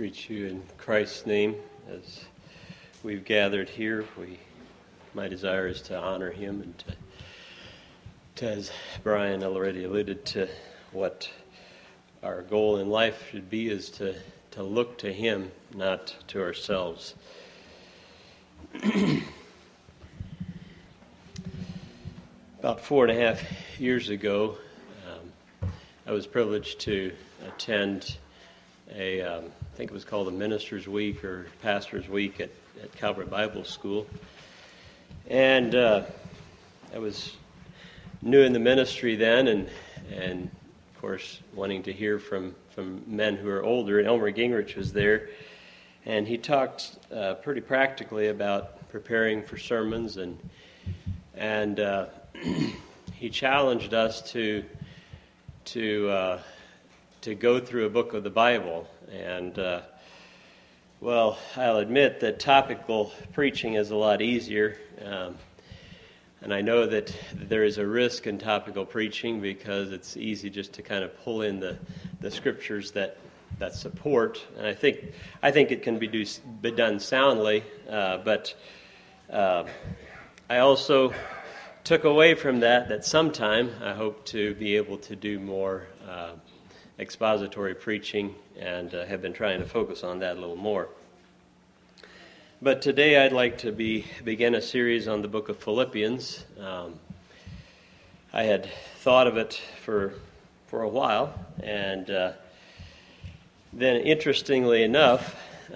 Greet you in Christ's name as we've gathered here. My desire is to honor him and to, as Brian already alluded to, what our goal in life should be is to look to him, not to ourselves. About 4.5 years ago, I was privileged to attend I think it was called a Minister's Week or Pastor's Week at Calvary Bible School. And I was new in the ministry then, and of course wanting to hear from men who are older. And Elmer Gingrich was there, and he talked pretty practically about preparing for sermons, and he challenged us to go through a book of the Bible. And, well, I'll admit that topical preaching is a lot easier. And I know that there is a risk in topical preaching because it's easy just to kind of pull in the scriptures that support. And I think it can be done soundly. But I also took away from that sometime I hope to be able to do more expository preaching, and have been trying to focus on that a little more. But today I'd like to begin a series on the book of Philippians. I had thought of it for a while, and then interestingly enough,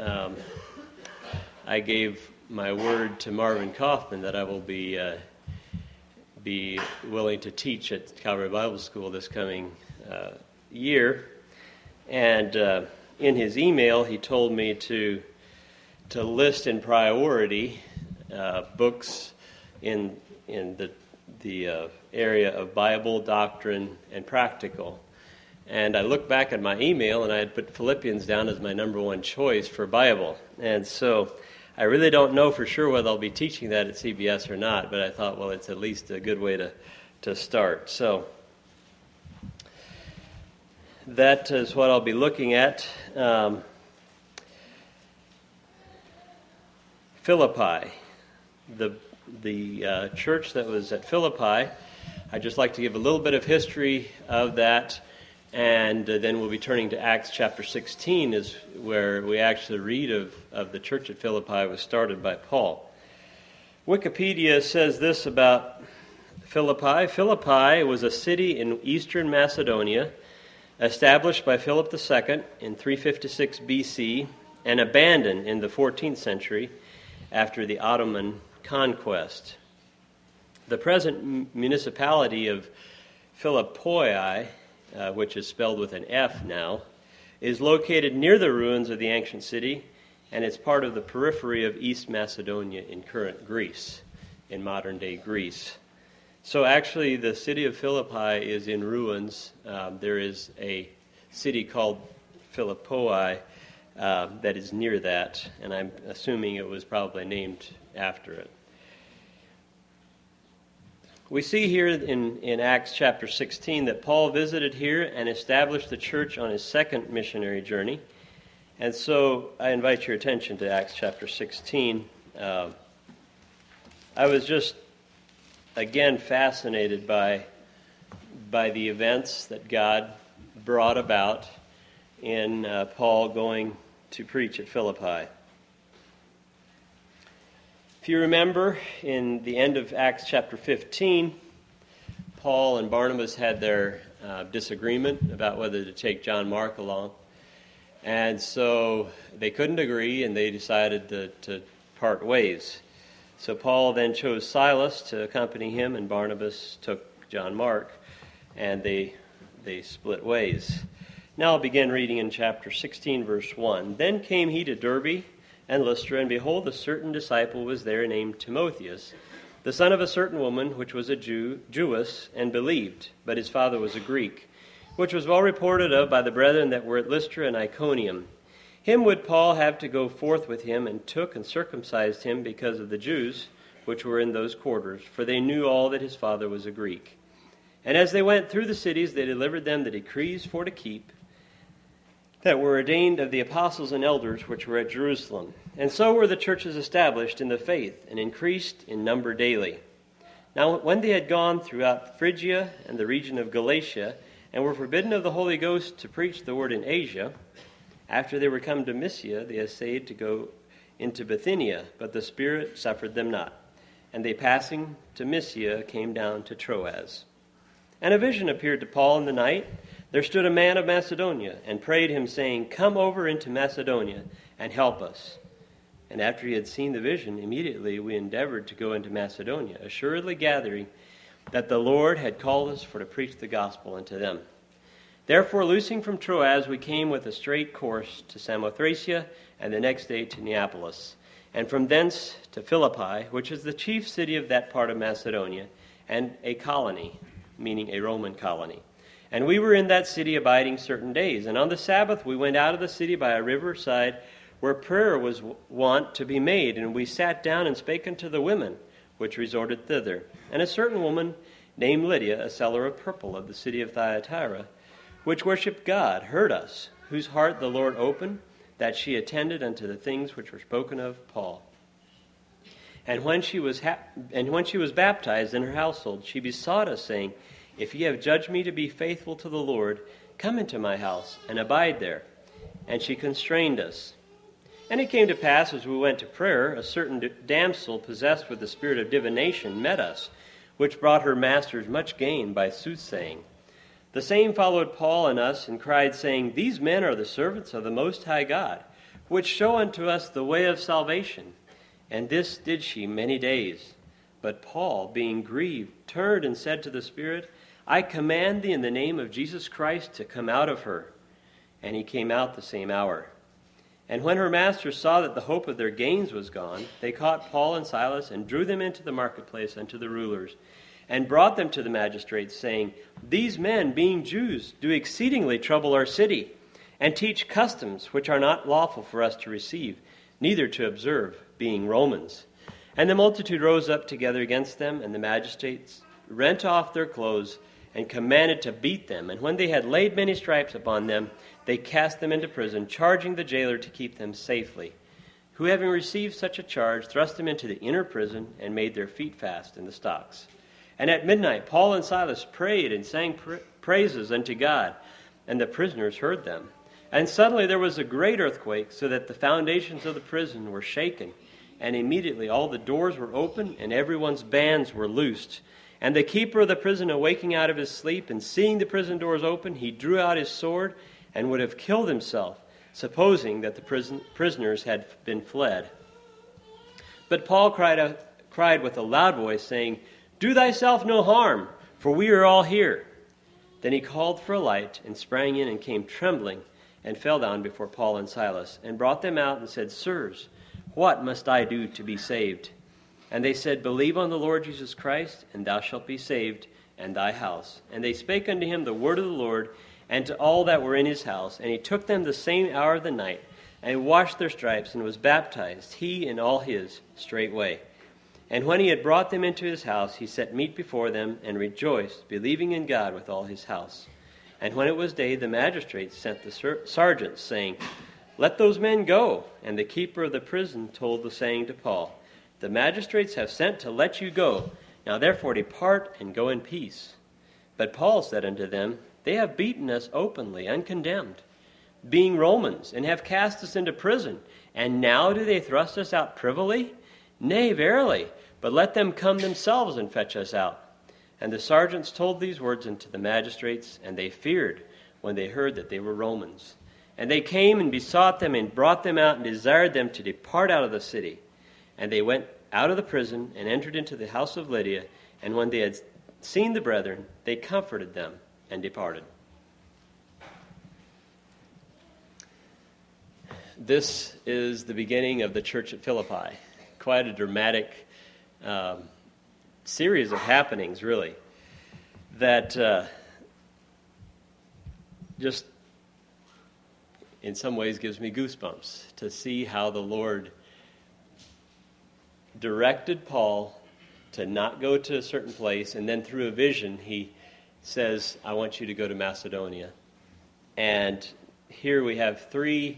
I gave my word to Marvin Kaufman that I will be willing to teach at Calvary Bible School this coming year. And in his email, he told me to list in priority books in the area of Bible, doctrine, and practical. And I looked back at my email, and I had put Philippians down as my number one choice for Bible. And so I really don't know for sure whether I'll be teaching that at CBS or not, but I thought, well, it's at least a good way to start. So that is what I'll be looking at. Philippi, the church that was at Philippi. I'd just like to give a little bit of history of that, and then we'll be turning to Acts chapter 16, is where we actually read of the church at Philippi was started by Paul. Wikipedia says this about Philippi. Philippi was a city in eastern Macedonia, established by Philip II in 356 BC and abandoned in the 14th century after the Ottoman conquest. The present municipality of Philippi, which is spelled with an F now, is located near the ruins of the ancient city, and it's part of the periphery of East Macedonia in current Greece, in modern-day Greece. So actually, the city of Philippi is in ruins. There is a city called Philippi that is near that, and I'm assuming it was probably named after it. We see here in Acts chapter 16 that Paul visited here and established the church on his second missionary journey. And so I invite your attention to Acts chapter 16. I was just again fascinated by the events that God brought about in Paul going to preach at Philippi. If you remember, in the end of Acts chapter 15, Paul and Barnabas had their disagreement about whether to take John Mark along. And so they couldn't agree, and they decided to part ways. So Paul then chose Silas to accompany him, and Barnabas took John Mark, and they split ways. Now I'll begin reading in chapter 16, verse 1. Then came he to Derbe and Lystra, and behold, a certain disciple was there named Timotheus, the son of a certain woman, which was a Jewess, and believed, but his father was a Greek, which was well reported of by the brethren that were at Lystra and Iconium. Him would Paul have to go forth with him, and took and circumcised him because of the Jews which were in those quarters, for they knew all that his father was a Greek. And as they went through the cities, they delivered them the decrees for to keep, that were ordained of the apostles and elders which were at Jerusalem. And so were the churches established in the faith and increased in number daily. Now when they had gone throughout Phrygia and the region of Galatia, and were forbidden of the Holy Ghost to preach the word in Asia, after they were come to Mysia, they essayed to go into Bithynia, but the Spirit suffered them not. And they passing to Mysia came down to Troas. And a vision appeared to Paul in the night. There stood a man of Macedonia, and prayed him, saying, Come over into Macedonia, and help us. And after he had seen the vision, immediately we endeavored to go into Macedonia, assuredly gathering that the Lord had called us for to preach the gospel unto them. Therefore, loosing from Troas, we came with a straight course to Samothracia, and the next day to Neapolis, and from thence to Philippi, which is the chief city of that part of Macedonia, and a colony, meaning a Roman colony. And we were in that city abiding certain days. And on the Sabbath we went out of the city by a riverside, where prayer was wont to be made. And we sat down and spake unto the women which resorted thither. And a certain woman named Lydia, a seller of purple of the city of Thyatira, which worshipped God, heard us, whose heart the Lord opened, that she attended unto the things which were spoken of Paul. And when she was baptized in her household, she besought us, saying, If ye have judged me to be faithful to the Lord, come into my house, and abide there. And she constrained us. And it came to pass, as we went to prayer, a certain damsel possessed with the spirit of divination met us, which brought her masters much gain by soothsaying. The same followed Paul and us, and cried, saying, These men are the servants of the Most High God, which show unto us the way of salvation. And this did she many days. But Paul, being grieved, turned and said to the Spirit, I command thee in the name of Jesus Christ to come out of her. And he came out the same hour. And when her masters saw that the hope of their gains was gone, they caught Paul and Silas and drew them into the marketplace unto the rulers, and brought them to the magistrates, saying, These men, being Jews, do exceedingly trouble our city, and teach customs which are not lawful for us to receive, neither to observe, being Romans. And the multitude rose up together against them, and the magistrates rent off their clothes, and commanded to beat them. And when they had laid many stripes upon them, they cast them into prison, charging the jailer to keep them safely, who, having received such a charge, thrust them into the inner prison, and made their feet fast in the stocks. And at midnight Paul and Silas prayed and sang praises unto God, and the prisoners heard them. And suddenly there was a great earthquake, so that the foundations of the prison were shaken. And immediately all the doors were opened, and everyone's bands were loosed. And the keeper of the prison, awaking out of his sleep, and seeing the prison doors open, he drew out his sword, and would have killed himself, supposing that the prisoners had been fled. But Paul cried with a loud voice, saying, Do thyself no harm, for we are all here. Then he called for a light, and sprang in, and came trembling, and fell down before Paul and Silas, and brought them out, and said, Sirs, what must I do to be saved? And they said, Believe on the Lord Jesus Christ, and thou shalt be saved, and thy house. And they spake unto him the word of the Lord, and to all that were in his house. And he took them the same hour of the night, and washed their stripes, and was baptized, he and all his, straightway. And when he had brought them into his house, he set meat before them, and rejoiced, believing in God with all his house. And when it was day, the magistrates sent the sergeants, saying, Let those men go. And the keeper of the prison told the saying to Paul, The magistrates have sent to let you go. Now therefore depart, and go in peace. But Paul said unto them, They have beaten us openly, uncondemned, being Romans, and have cast us into prison. And now do they thrust us out privily? Nay, verily, but let them come themselves and fetch us out. And the sergeants told these words unto the magistrates, and they feared when they heard that they were Romans. And they came and besought them, and brought them out, and desired them to depart out of the city. And they went out of the prison, and entered into the house of Lydia. And when they had seen the brethren, they comforted them, and departed. This is the beginning of the church at Philippi. Quite a dramatic series of happenings, really, that just in some ways gives me goosebumps to see how the Lord directed Paul to not go to a certain place, and then through a vision he says, I want you to go to Macedonia. And here we have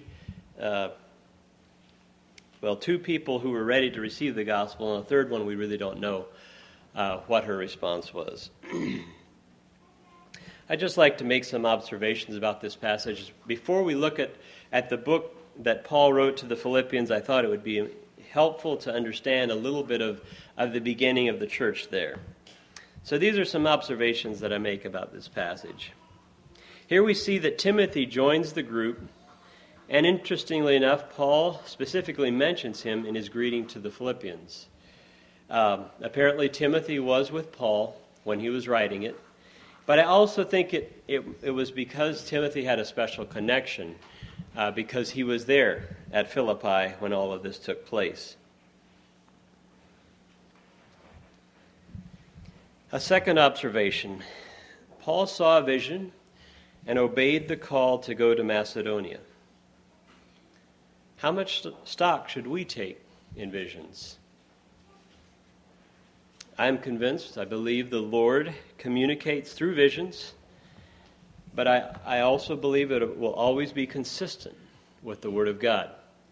two people who were ready to receive the gospel, and a third one we really don't know what her response was. I'd just like to make some observations about this passage. Before we look at the book that Paul wrote to the Philippians, I thought it would be helpful to understand a little bit of the beginning of the church there. So these are some observations that I make about this passage. Here we see that Timothy joins the group, and interestingly enough, Paul specifically mentions him in his greeting to the Philippians. Apparently Timothy was with Paul when he was writing it, but I also think it was because Timothy had a special connection, because he was there at Philippi when all of this took place. A second observation, Paul saw a vision and obeyed the call to go to Macedonia. How much stock should we take in visions? I'm convinced, I believe the Lord communicates through visions, but I also believe it will always be consistent with the Word of God.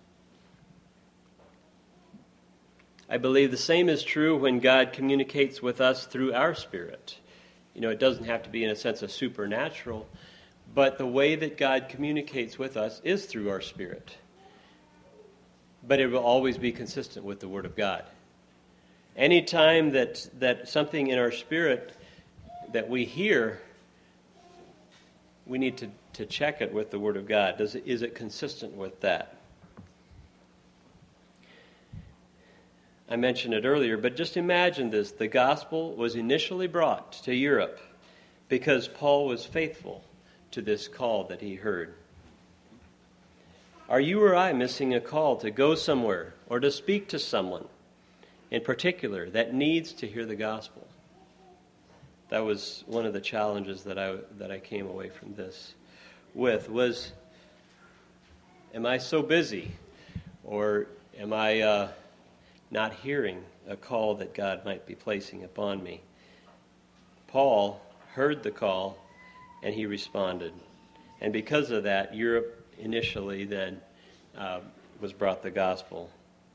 I believe the same is true when God communicates with us through our spirit. It doesn't have to be in a sense of supernatural, but the way that God communicates with us is through our spirit. But it will always be consistent with the Word of God. Anytime that something in our spirit that we hear, we need to check it with the Word of God. Is it consistent with that? I mentioned it earlier, but just imagine this. The gospel was initially brought to Europe because Paul was faithful to this call that he heard. Are you or I missing a call to go somewhere or to speak to someone in particular that needs to hear the gospel? That was one of the challenges that I came away from this with was, am I so busy, or am I not hearing a call that God might be placing upon me? Paul heard the call and he responded. And because of that, Europe initially then was brought the gospel.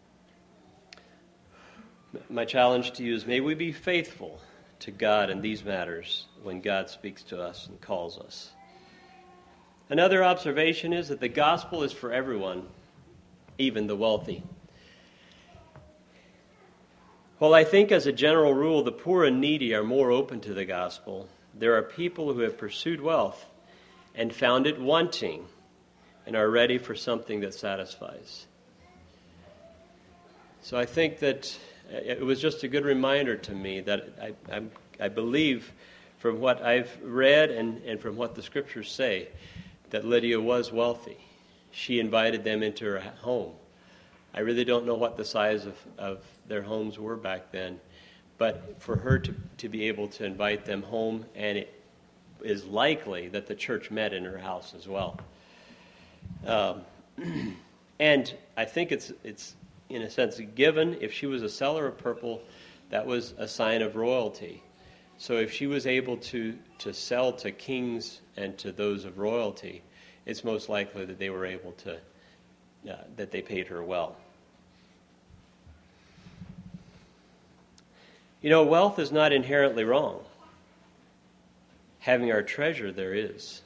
My challenge to you is, may we be faithful to God in these matters when God speaks to us and calls us. Another observation is that the gospel is for everyone, even the wealthy. While I think as a general rule the poor and needy are more open to the gospel, there are people who have pursued wealth and found it wanting and are ready for something that satisfies. So I think that it was just a good reminder to me that I believe from what I've read and from what the scriptures say that Lydia was wealthy. She invited them into her home. I really don't know what the size of their homes were back then, but for her to be able to invite them home, and it is likely that the church met in her house as well. And I think it's in a sense given. If she was a seller of purple, that was a sign of royalty. So if she was able to sell to kings and to those of royalty, it's most likely that they were able to, that they paid her well. Wealth is not inherently wrong. Having our treasure there is.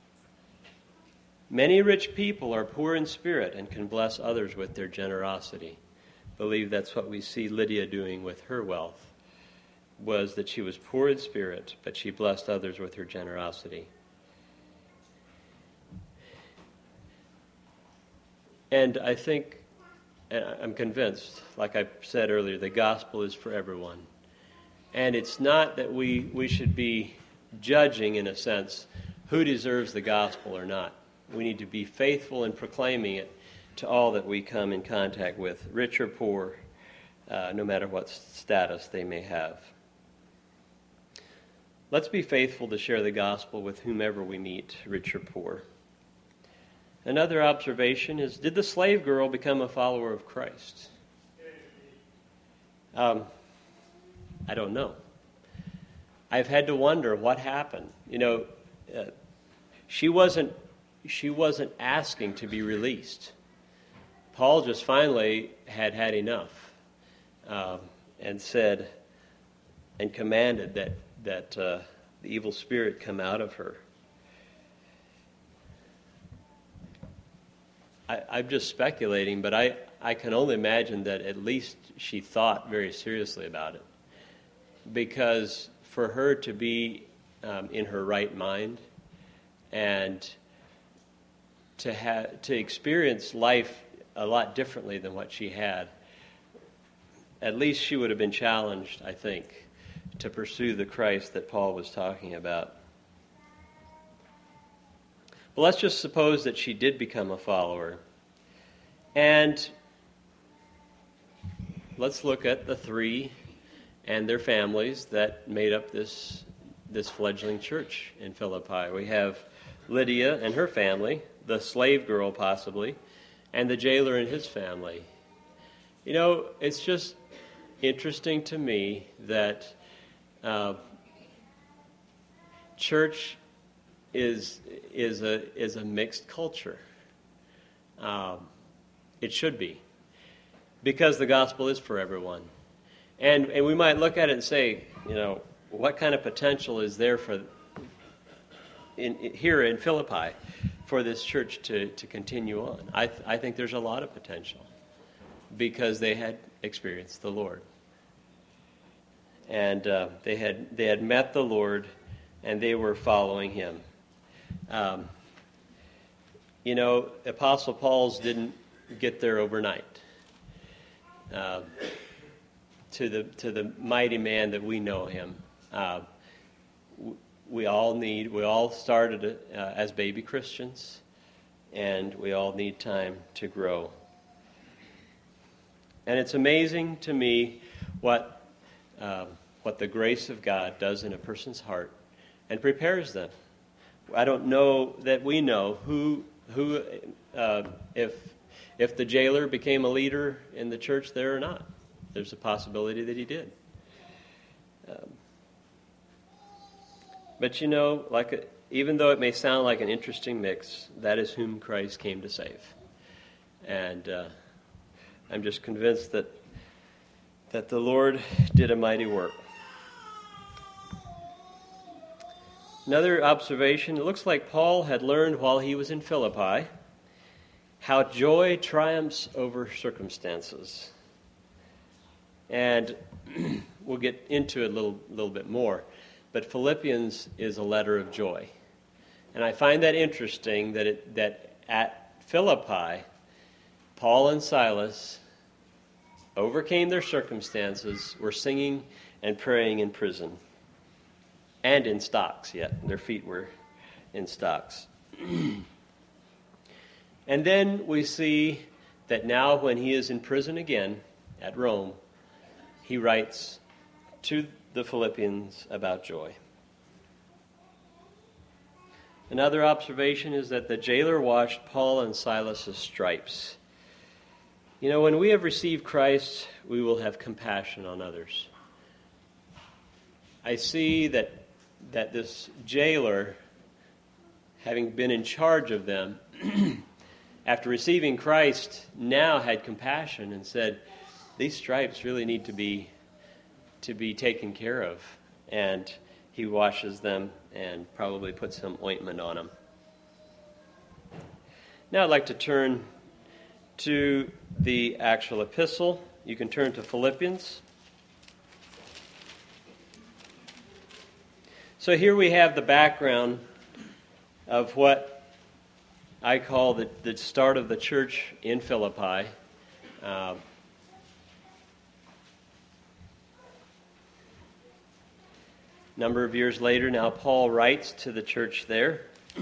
Many rich people are poor in spirit and can bless others with their generosity. I believe that's what we see Lydia doing with her wealth, was that she was poor in spirit, but she blessed others with her generosity. And I think, and I'm convinced, like I said earlier, the gospel is for everyone. And it's not that we should be judging, in a sense, who deserves the gospel or not. We need to be faithful in proclaiming it to all that we come in contact with, rich or poor, no matter what status they may have. Let's be faithful to share the gospel with whomever we meet, rich or poor. Another observation is, did the slave girl become a follower of Christ? I don't know. I've had to wonder what happened. She wasn't she wasn't asking to be released. Paul just finally had enough, and said and commanded that the evil spirit come out of her. I'm just speculating, but I can only imagine that at least she thought very seriously about it. Because for her to be in her right mind and to experience life a lot differently than what she had, at least she would have been challenged, I think, to pursue the Christ that Paul was talking about. But let's just suppose that she did become a follower. And let's look at the three and their families that made up this fledgling church in Philippi. We have Lydia and her family, the slave girl possibly, and the jailer and his family. You know, it's just interesting to me that church is a mixed culture. It should be, because the gospel is for everyone. And we might look at it and say, you know, what kind of potential is there here in Philippi for this church to continue on? I think there's a lot of potential, because they had experienced the Lord. And they had met the Lord, and they were following Him. You know, Apostle Paul's didn't get there overnight. To the mighty man that we know him, we all started as baby Christians, and we all need time to grow. And it's amazing to me what the grace of God does in a person's heart and prepares them. I don't know that we know who if the jailer became a leader in the church there or not. There's a possibility that he did. But you know, even though it may sound like an interesting mix, that is whom Christ came to save. And I'm just convinced that the Lord did a mighty work. Another observation, it looks like Paul had learned while he was in Philippi how joy triumphs over circumstances. And we'll get into it a little bit more. But Philippians is a letter of joy. And I find that interesting that at Philippi, Paul and Silas overcame their circumstances, were singing and praying in prison. And in stocks yet. Their feet were in stocks. And then we see that now when he is in prison again at Rome, he writes to the Philippians about joy. Another observation is that the jailer washed Paul and Silas' stripes. You know, when we have received Christ, we will have compassion on others. I see that this jailer, having been in charge of them, after receiving Christ, now had compassion and said, these stripes really need to be taken care of. And he washes them and probably puts some ointment on them. Now I'd like to turn to the actual epistle. You can turn to Philippians. So here we have the background of what I call the start of the church in Philippi. Number of years later, now Paul writes to the church there.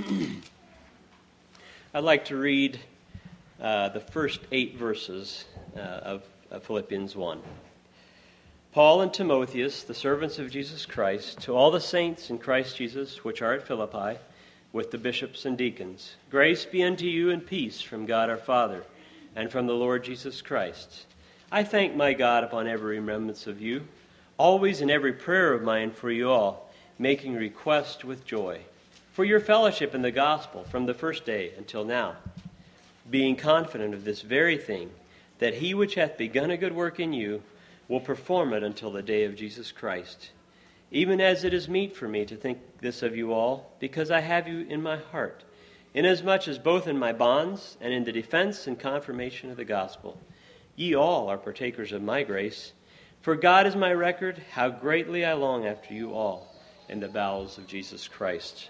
I'd like to read the first 8 verses of Philippians 1. Paul and Timotheus, the servants of Jesus Christ, to all the saints in Christ Jesus which are at Philippi, with the bishops and deacons, grace be unto you and peace from God our Father and from the Lord Jesus Christ. I thank my God upon every remembrance of you, always in every prayer of mine for you all, making request with joy, for your fellowship in the gospel from the first day until now, being confident of this very thing, that he which hath begun a good work in you will perform it until the day of Jesus Christ. Even as it is meet for me to think this of you all, because I have you in my heart, inasmuch as both in my bonds and in the defense and confirmation of the gospel, ye all are partakers of my grace. For God is my record, how greatly I long after you all in the bowels of Jesus Christ.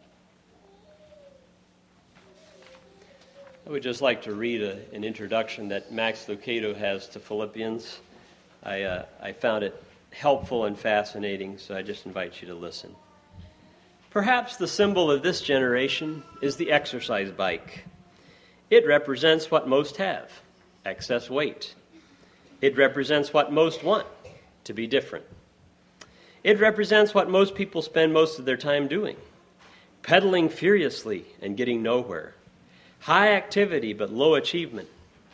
I would just like to read an introduction that Max Lucado has to Philippians. I found it helpful and fascinating, so I just invite you to listen. Perhaps the symbol of this generation is the exercise bike. It represents what most have, excess weight. It represents what most want, to be different. It represents what most people spend most of their time doing, pedaling furiously and getting nowhere. High activity but low achievement.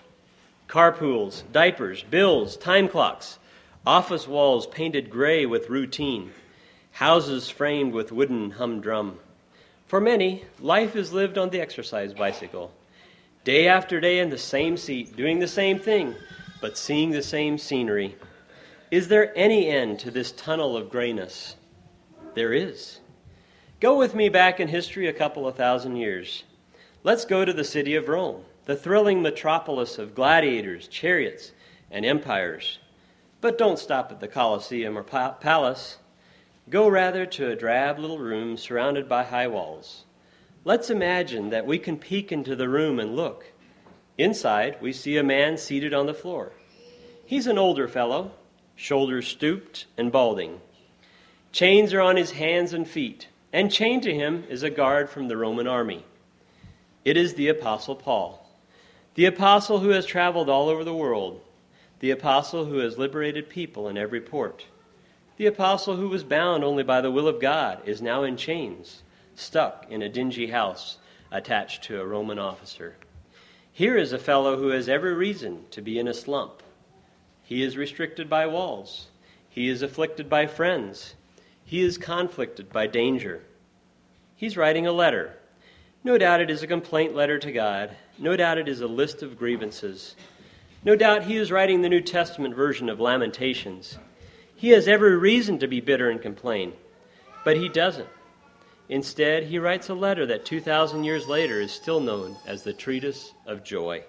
Carpools, diapers, bills, time clocks, office walls painted gray with routine, houses framed with wooden humdrum. For many, life is lived on the exercise bicycle, day after day in the same seat, doing the same thing, but seeing the same scenery. Is there any end to this tunnel of grayness? There is. Go with me back in history a couple of thousand years. Let's go to the city of Rome, the thrilling metropolis of gladiators, chariots, and empires. But don't stop at the Colosseum or palace. Go rather to a drab little room surrounded by high walls. Let's imagine that we can peek into the room and look. Inside, we see a man seated on the floor. He's an older fellow, shoulders stooped and balding. Chains are on his hands and feet, and chained to him is a guard from the Roman army. It is the Apostle Paul, the apostle who has traveled all over the world, the apostle who has liberated people in every port. The apostle who was bound only by the will of God is now in chains, stuck in a dingy house attached to a Roman officer. Here is a fellow who has every reason to be in a slump. He is restricted by walls. He is afflicted by friends. He is conflicted by danger. He's writing a letter. No doubt it is a complaint letter to God. No doubt it is a list of grievances. No doubt he is writing the New Testament version of Lamentations. He has every reason to be bitter and complain, but he doesn't. Instead, he writes a letter that 2,000 years later is still known as the Treatise of Joy.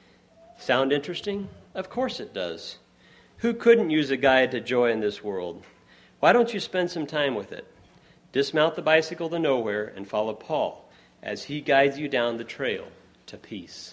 Sound interesting? Of course it does. Who couldn't use a guide to joy in this world? Why don't you spend some time with it? Dismount the bicycle to nowhere and follow Paul as he guides you down the trail to peace.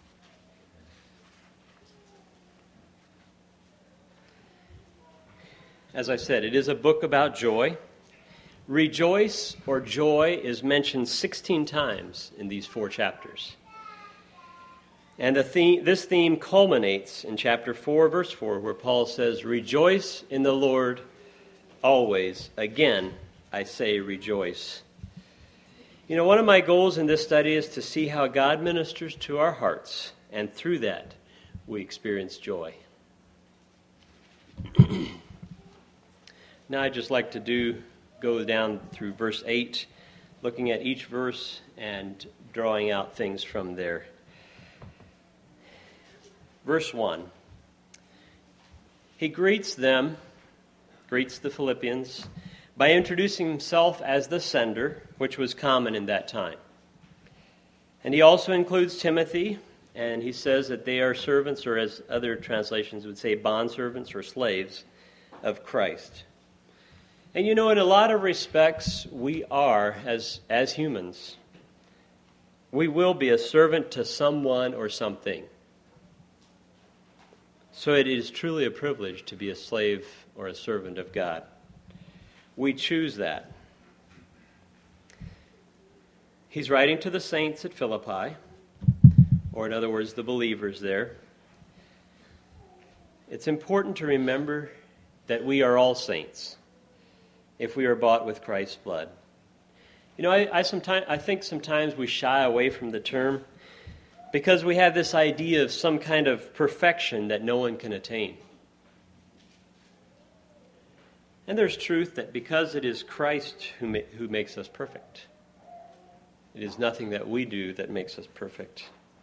As I said, it is a book about joy. Rejoice or joy is mentioned 16 times in these 4 chapters. And this theme culminates in chapter 4, verse 4, where Paul says, "Rejoice in the Lord always. Again, I say rejoice." You know, one of my goals in this study is to see how God ministers to our hearts, and through that, we experience joy. Now I'd just like to go down through verse 8, looking at each verse and drawing out things from there. Verse 1. He greets the Philippians, by introducing himself as the sender, which was common in that time. And he also includes Timothy, and he says that they are servants, or as other translations would say, bondservants or slaves of Christ. And you know, in a lot of respects, we are, as humans, we will be a servant to someone or something. So it is truly a privilege to be a slave or a servant of God. We choose that. He's writing to the saints at Philippi, or in other words, the believers there. It's important to remember that we are all saints if we are bought with Christ's blood. You know, I think sometimes we shy away from the term because we have this idea of some kind of perfection that no one can attain. And there's truth that because it is Christ who makes us perfect. It is nothing that we do that makes us perfect.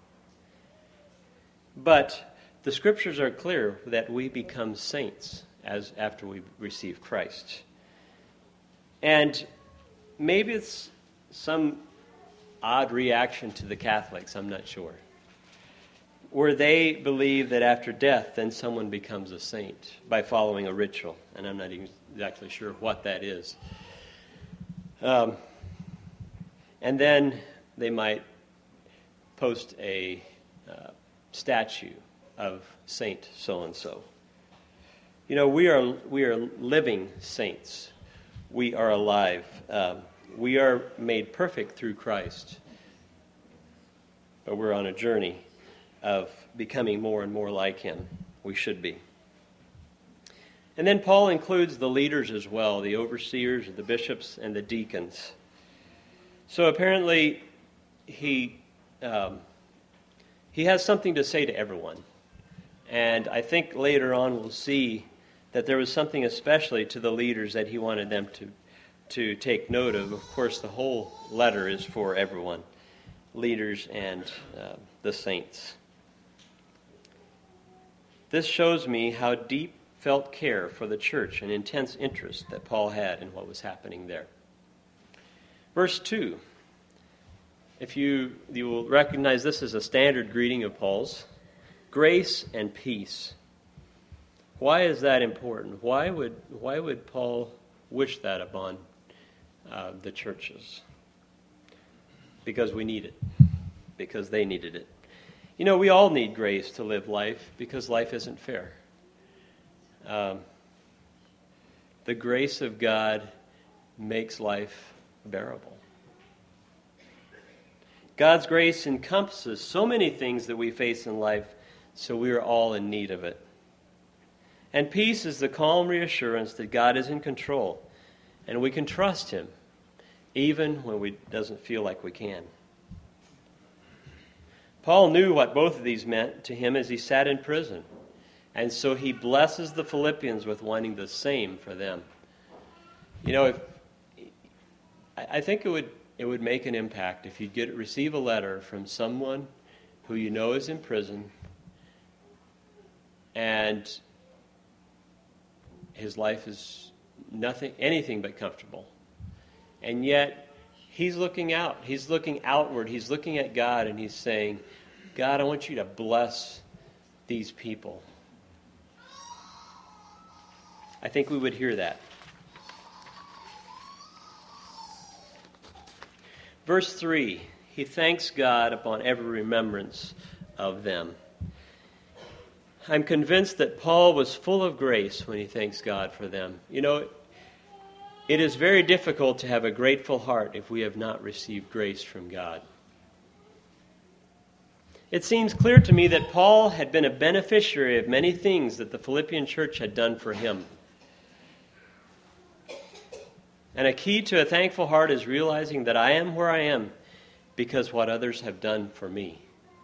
But the Scriptures are clear that we become saints after we receive Christ. And maybe it's some odd reaction to the Catholics, I'm not sure, where they believe that after death, then someone becomes a saint by following a ritual. And I'm not even exactly sure what that is. And then they might post a statue of Saint so-and-so. You know, we are living saints. We are alive. We are made perfect through Christ. But we're on a journey of becoming more and more like him. We should be. And then Paul includes the leaders as well, the overseers, the bishops, and the deacons. So apparently he has something to say to everyone. And I think later on we'll see that there was something especially to the leaders that he wanted them to take note of. Of course, the whole letter is for everyone, leaders and the saints. This shows me how deep felt care for the church and intense interest that Paul had in what was happening there. Verse 2. If you will recognize this as a standard greeting of Paul's. Grace and peace. Why is that important? Why would Paul wish that upon the churches? Because we need it. Because they needed it. You know, we all need grace to live life because life isn't fair. The grace of God makes life bearable. God's grace encompasses so many things that we face in life, so we are all in need of it. And peace is the calm reassurance that God is in control, and we can trust him, even when it doesn't feel like we can. Paul knew what both of these meant to him as he sat in prison. And so he blesses the Philippians with wanting the same for them. You know, I think it would make an impact if you receive a letter from someone who you know is in prison and his life is anything but comfortable. And yet he's looking out. He's looking outward. He's looking at God and he's saying, God, I want you to bless these people. I think we would hear that. Verse 3, he thanks God upon every remembrance of them. I'm convinced that Paul was full of grace when he thanks God for them. You know, it is very difficult to have a grateful heart if we have not received grace from God. It seems clear to me that Paul had been a beneficiary of many things that the Philippian church had done for him. And a key to a thankful heart is realizing that I am where I am because what others have done for me.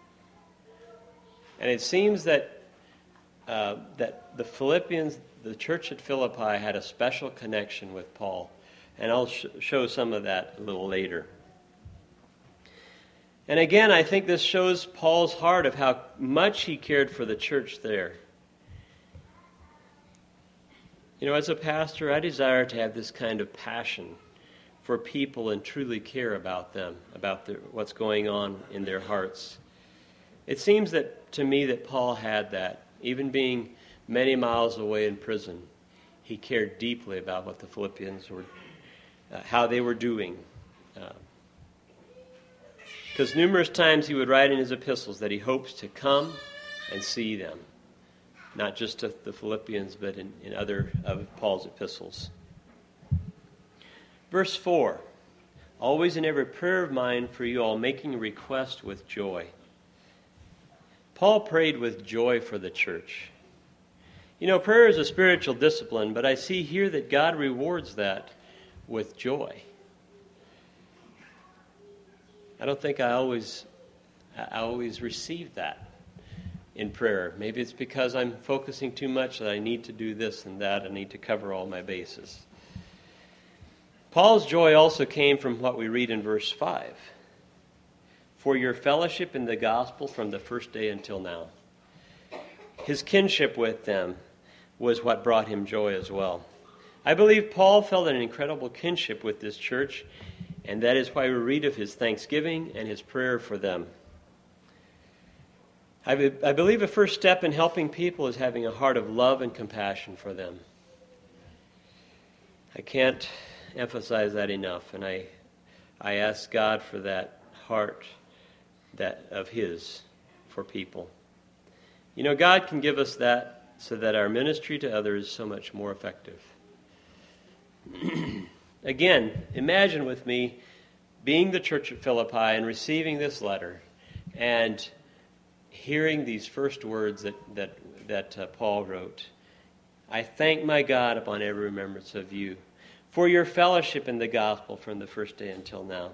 And it seems that the Philippians, the church at Philippi, had a special connection with Paul. And I'll show some of that a little later. And again, I think this shows Paul's heart of how much he cared for the church there. You know, as a pastor, I desire to have this kind of passion for people and truly care about them, about what's going on in their hearts. It seems that to me that Paul had that. Even being many miles away in prison, he cared deeply about what the Philippians were, how they were doing. Because numerous times he would write in his epistles that he hopes to come and see them. Not just to the Philippians, but in other of Paul's epistles. Verse 4, always in every prayer of mine for you all, making a request with joy. Paul prayed with joy for the church. You know, prayer is a spiritual discipline, but I see here that God rewards that with joy. I don't think I always receive that in prayer. Maybe it's because I'm focusing too much that I need to do this and that. I need to cover all my bases. Paul's joy also came from what we read in verse 5. for your fellowship in the gospel from the first day until now. His kinship with them was what brought him joy as well. I believe Paul felt an incredible kinship with this church, and that is why we read of his thanksgiving and his prayer for them. I believe a first step in helping people is having a heart of love and compassion for them. I can't emphasize that enough, and I ask God for that heart of his for people. You know, God can give us that so that our ministry to others is so much more effective. Again, imagine with me being the church at Philippi and receiving this letter and hearing these first words that Paul wrote. I thank my God upon every remembrance of you for your fellowship in the gospel from the first day until now.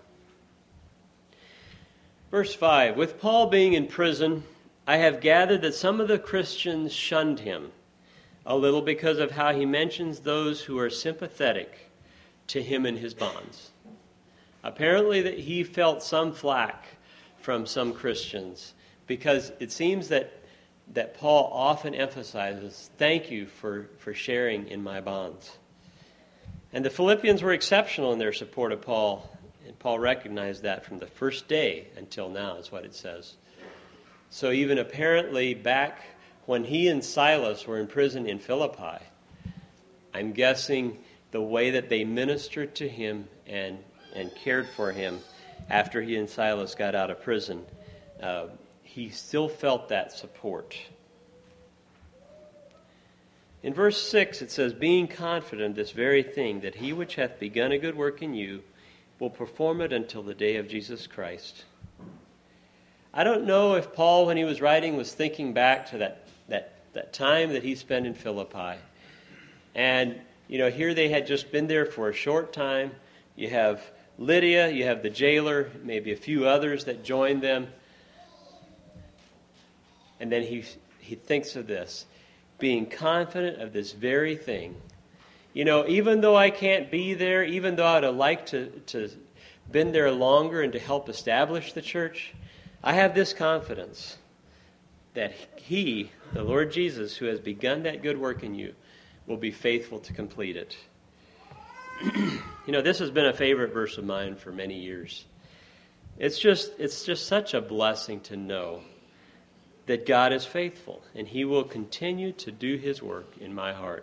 Verse 5, with Paul being in prison, I have gathered that some of the Christians shunned him a little because of how he mentions those who are sympathetic to him in his bonds. Apparently that he felt some flack from some Christians because it seems that Paul often emphasizes, thank you for sharing in my bonds. And the Philippians were exceptional in their support of Paul, and Paul recognized that from the first day until now, is what it says. So even apparently back when he and Silas were in prison in Philippi, I'm guessing the way that they ministered to him and cared for him after he and Silas got out of prison, he still felt that support. In verse 6 it says, being confident of this very thing, that he which hath begun a good work in you will perform it until the day of Jesus Christ. I don't know if Paul, when he was writing, was thinking back to that time that he spent in Philippi. And, you know, here they had just been there for a short time. You have Lydia, you have the jailer, maybe a few others that joined them. And then he thinks of this, being confident of this very thing. You know, even though I can't be there, even though I'd have liked to been there longer and to help establish the church, I have this confidence that he, the Lord Jesus, who has begun that good work in you, will be faithful to complete it. You know, this has been a favorite verse of mine for many years. It's just such a blessing to know that God is faithful, and he will continue to do his work in my heart.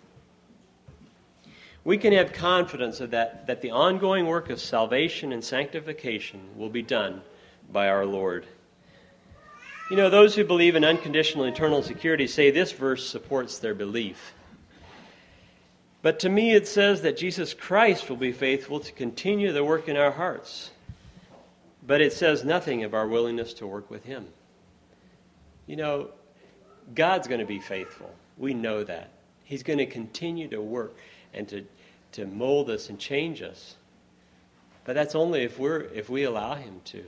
We can have confidence of that the ongoing work of salvation and sanctification will be done by our Lord. You know, those who believe in unconditional eternal security say this verse supports their belief. But to me it says that Jesus Christ will be faithful to continue the work in our hearts. But it says nothing of our willingness to work with him. You know, God's going to be faithful. We know that. He's going to continue to work and to mold us and change us. But that's only if we allow him to.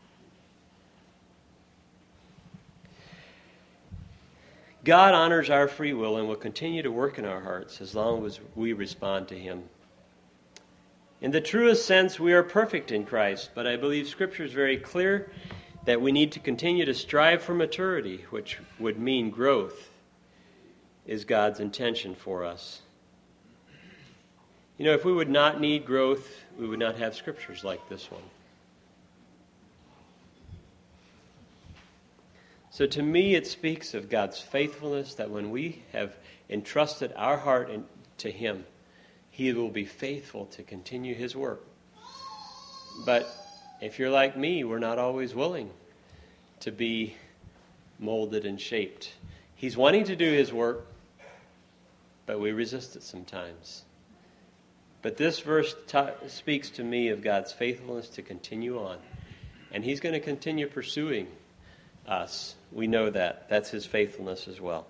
God honors our free will and will continue to work in our hearts as long as we respond to him. In the truest sense, we are perfect in Christ, but I believe Scripture is very clear that we need to continue to strive for maturity, which would mean growth, is God's intention for us. You know, if we would not need growth, we would not have scriptures like this one. So to me, it speaks of God's faithfulness, that when we have entrusted our heart to him, he will be faithful to continue his work. But if you're like me, we're not always willing to be molded and shaped. He's wanting to do his work, but we resist it sometimes. But this verse speaks to me of God's faithfulness to continue on. And he's going to continue pursuing us. We know that. That's his faithfulness as well.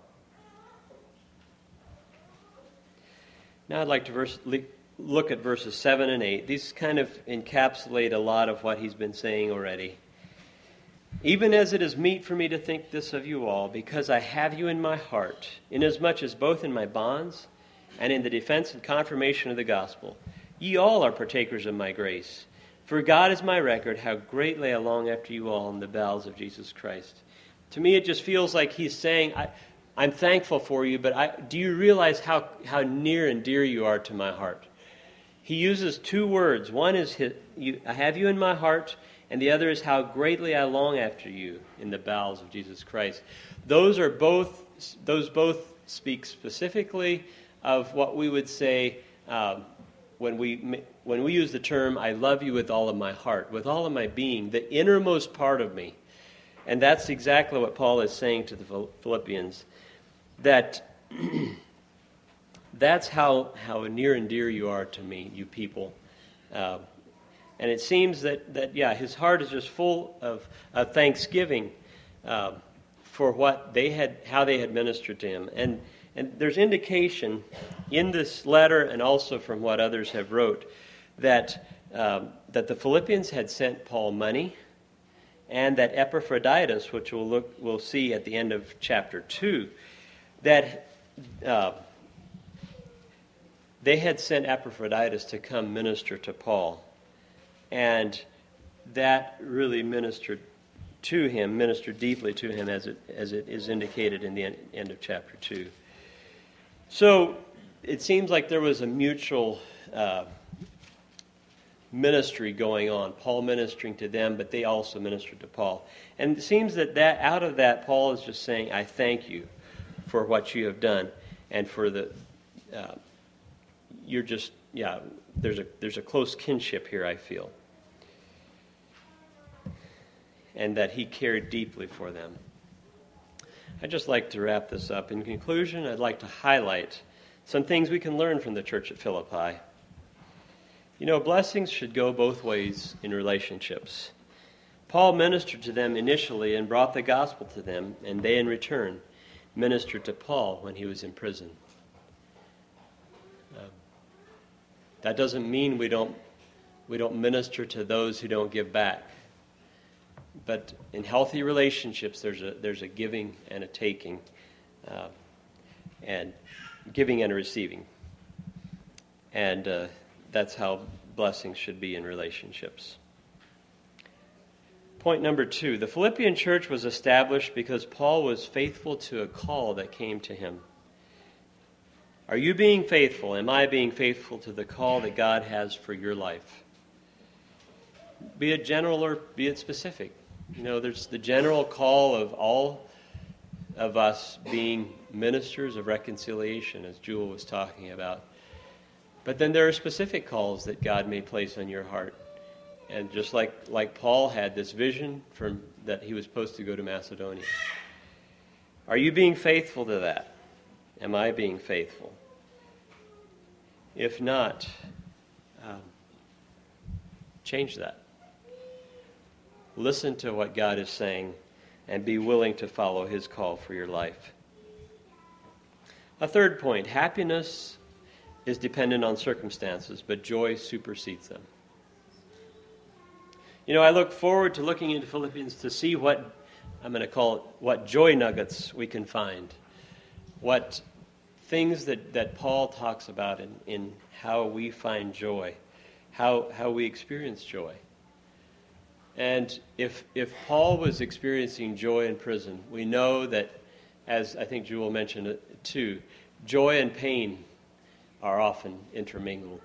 Now I'd like to look at verses 7 and 8. These kind of encapsulate a lot of what he's been saying already. Even as it is meet for me to think this of you all, because I have you in my heart, inasmuch as both in my bonds and in the defense and confirmation of the gospel, ye all are partakers of my grace. For God is my record, how greatly I long after you all in the bowels of Jesus Christ. To me, it just feels like he's saying, I'm thankful for you, but do you realize how near and dear you are to my heart? He uses two words. One is, I have you in my heart, and the other is how greatly I long after you in the bowels of Jesus Christ. Those both speak specifically of what we would say when we use the term, I love you with all of my heart, with all of my being, the innermost part of me. And that's exactly what Paul is saying to the Philippians, that that's how near and dear you are to me, you people. And it seems that his heart is just full of thanksgiving for how they had ministered to him. And there's indication in this letter and also from what others have wrote that the Philippians had sent Paul money, and that Epaphroditus, which we'll see at the end of chapter 2, that they had sent Epaphroditus to come minister to Paul. And that really ministered deeply to him as it is indicated in the end of chapter 2. So it seems like there was a mutual ministry going on. Paul ministering to them, but they also ministered to Paul. And it seems that out of that, Paul is just saying, I thank you for what you have done, and for there's a close kinship here, I feel. And that he cared deeply for them. I'd just like to wrap this up. In conclusion, I'd like to highlight some things we can learn from the church at Philippi. Blessings should go both ways in relationships. Paul ministered to them initially and brought the gospel to them, and they in return ministered to Paul when he was in prison. That doesn't mean we don't minister to those who don't give back. But in healthy relationships, there's a giving and a taking, and giving and a receiving. And that's how blessings should be in relationships. Point number 2, the Philippian church was established because Paul was faithful to a call that came to him. Are you being faithful? Am I being faithful to the call that God has for your life? Be it general or be it specific. There's the general call of all of us being ministers of reconciliation, as Jewel was talking about. But then there are specific calls that God may place on your heart. And just like Paul had this vision that he was supposed to go to Macedonia. Are you being faithful to that? Am I being faithful? If not, change that. Listen to what God is saying and be willing to follow his call for your life. A third point, happiness is dependent on circumstances, but joy supersedes them. I look forward to looking into Philippians to see what I'm going to call it, what joy nuggets we can find. What things that Paul talks about in how we find joy, how we experience joy. And if Paul was experiencing joy in prison, we know that, as I think Jewel mentioned it too, joy and pain are often intermingled.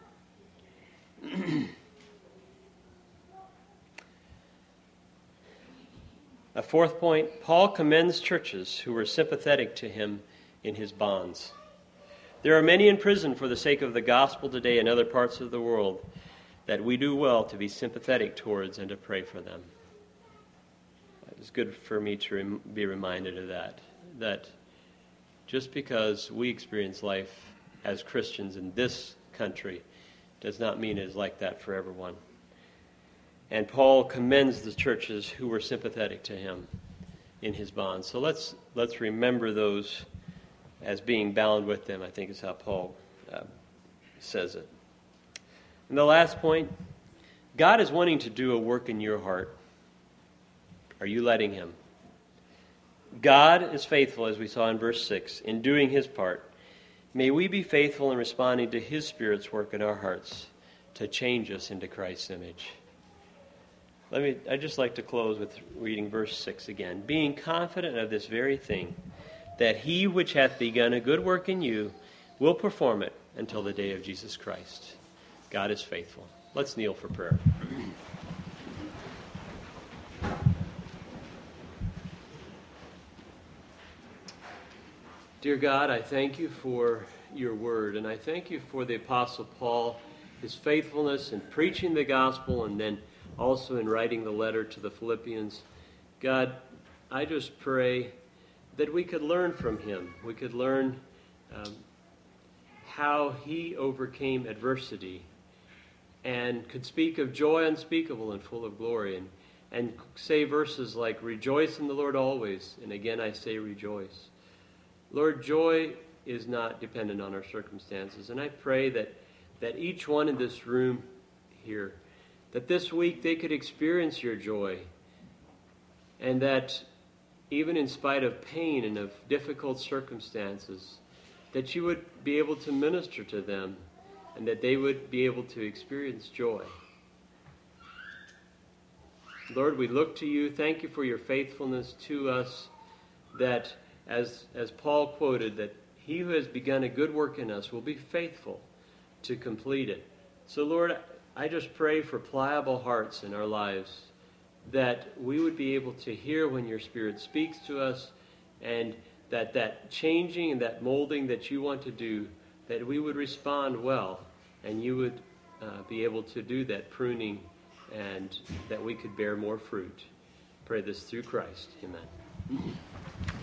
A fourth point, Paul commends churches who were sympathetic to him in his bonds. There are many in prison for the sake of the gospel today in other parts of the world that we do well to be sympathetic towards and to pray for them. It's good for me to be reminded of that just because we experience life as Christians in this country does not mean it is like that for everyone. And Paul commends the churches who were sympathetic to him in his bonds. So let's remember those as being bound with them, I think is how Paul says it. And the last point, God is wanting to do a work in your heart. Are you letting him? God is faithful, as we saw in verse 6, in doing his part. May we be faithful in responding to his Spirit's work in our hearts to change us into Christ's image. I'd just like to close with reading verse 6 again. Being confident of this very thing, that he which hath begun a good work in you will perform it until the day of Jesus Christ. God is faithful. Let's kneel for prayer. Dear God, I thank you for your word, and I thank you for the Apostle Paul, his faithfulness in preaching the gospel and then also in writing the letter to the Philippians. God, I just pray that we could learn from him. We could learn how he overcame adversity and could speak of joy unspeakable and full of glory, and say verses like, rejoice in the Lord always, and again I say rejoice. Lord, joy is not dependent on our circumstances, and I pray that each one in this room here, that this week they could experience your joy, and that even in spite of pain and of difficult circumstances, that you would be able to minister to them and that they would be able to experience joy. Lord, we look to you. Thank you for your faithfulness to us, that as Paul quoted, that he who has begun a good work in us will be faithful to complete it. So Lord, I just pray for pliable hearts in our lives, that we would be able to hear when your Spirit speaks to us, and that changing and that molding that you want to do, that we would respond well, and you would be able to do that pruning, and that we could bear more fruit. Pray this through Christ. Amen.